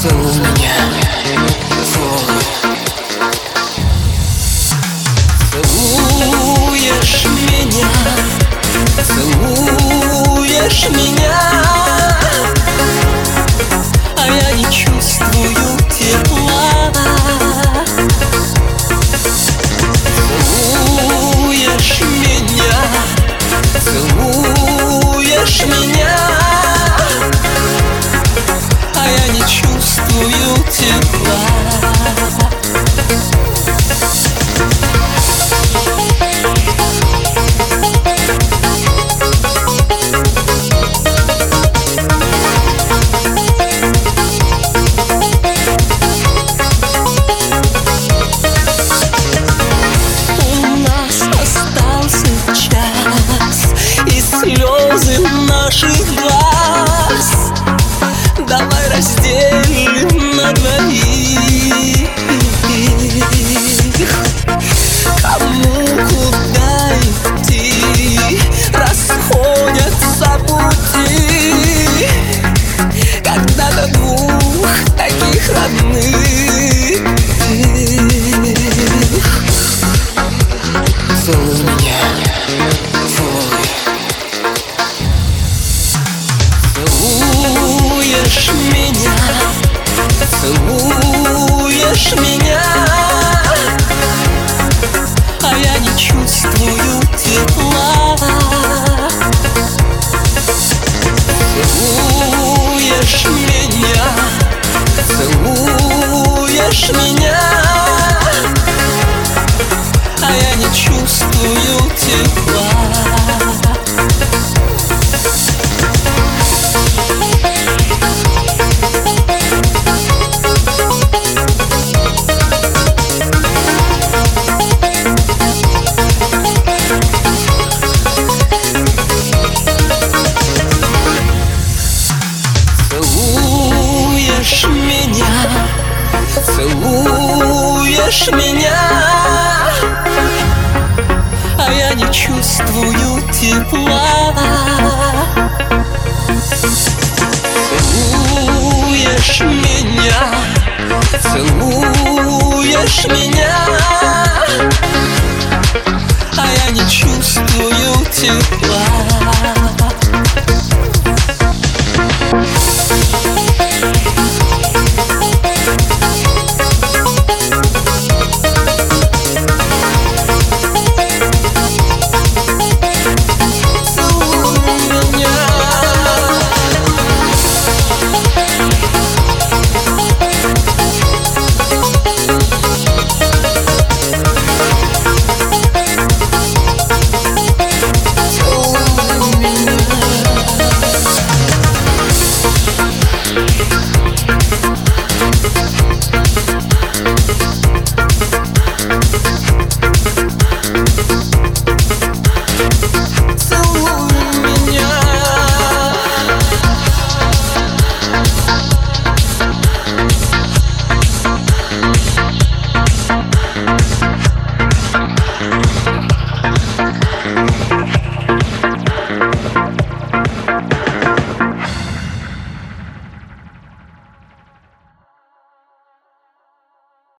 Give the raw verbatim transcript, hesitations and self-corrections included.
Целуй меня, целуй. Целуешь меня, целуешь меня, а я не чувствую тепла. Целуешь меня, целуешь меня, а я не чувствую тепла. Слезы наших глаз давай разделим на двоих. Кому куда идти, расходятся пути, когда до двух таких родных. Целуй меня, целуй. Целуешь меня, целуешь меня, а я не чувствую тепла. Целуешь меня, целуешь меня, а я не чувствую тепла. Целуешь меня, целуешь меня, а я не чувствую тепла. Целуешь меня, целуешь меня, а я не чувствую тепла.